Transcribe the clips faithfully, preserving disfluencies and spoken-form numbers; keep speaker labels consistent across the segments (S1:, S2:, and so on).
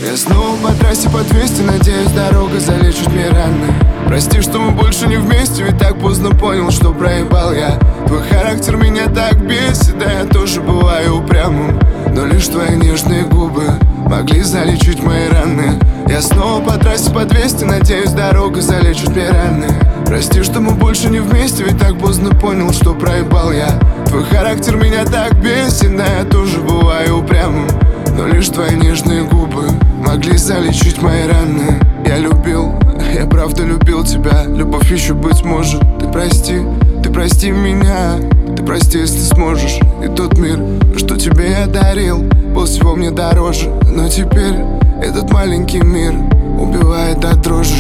S1: Я снова по трассе по двести, надеюсь, дорога залечит мне раны. Прости, что мы больше не вместе, ведь так поздно понял, что проебал я. Твой характер меня так бесит, да я тоже бываю упрямым, но лишь твои нежные губы могли залечить мои раны. Я снова по трассе по двести, надеюсь, дорога залечит мне раны. Прости, что мы больше не вместе, ведь так поздно понял, что проебал я. Твой характер меня так бесит, да я тоже бываю упрямым, но лишь твои нежные губы могли залечить мои раны. Я любил, я правда любил тебя. Любовь еще быть может. Ты прости, ты прости меня. Ты прости, если сможешь. И тот мир, что тебе я дарил, был всего мне дороже. Но теперь этот маленький мир убивает до дрожи.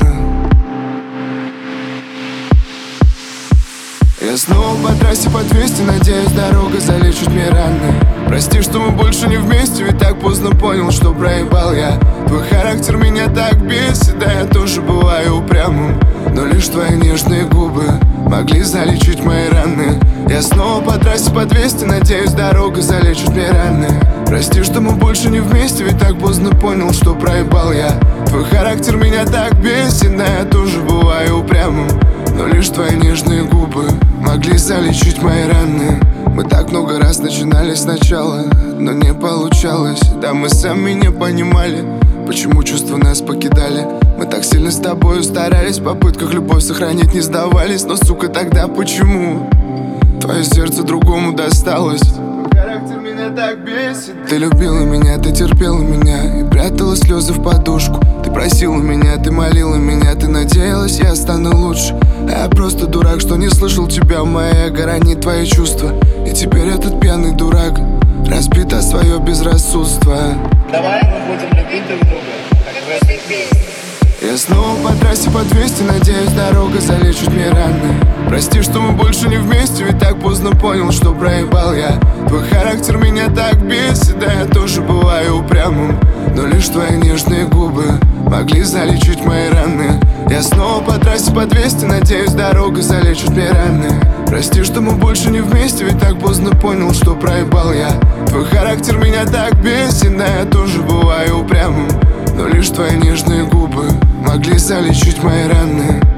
S1: Я снова по трассе по двести, надеюсь, дорога залечит мне раны. Прости, что мы больше не вместе, ведь так поздно понял, что проебал я. Твой характер меня так бесит, да я тоже бываю упрямым, но лишь твои нежные губы могли залечить мои раны. Я снова по трассе по двести, надеюсь, дорога залечит мне раны. Прости, что мы больше не вместе, ведь так поздно понял, что проебал я. Твой характер меня так бесит, да я тоже бываю упрямым, но лишь твои нежные губы могли залечить мои раны. Мы так много раз начинали сначала, но не получалось. Да мы сами не понимали, почему чувства нас покидали. Мы так сильно с тобой старались, в попытках любовь сохранить не сдавались. Но, сука, тогда почему твое сердце другому досталось? Характер меня так бесит. Ты любила меня, ты терпела меня и прятала слезы в подушку. Ты просила меня, ты молила меня, ты надеялась, я стану лучше. А я просто дурак, что не слышал тебя. Моя эго ранит твои чувства. И теперь этот пьяный дурак разбит о свое безрассудство.
S2: Давай мы будем любить друг друга, как в этой песне.
S1: Я снова по трассе по двести, надеюсь, дорога залечит мне раны. Прости, что мы больше не вместе, ведь так поздно понял, что проебал я. Твой характер меня так бесит, да я тоже бываю упрямым, но лишь твои нежные губы могли залечить мои раны. Я снова по трассе по двести, надеюсь, дорога залечит мне раны. Прости, что мы больше не вместе, ведь так поздно понял, что проебал я. Твой характер меня так бесит, да я тоже бываю упрямым, но лишь твои нежные губы могли залечить мои раны.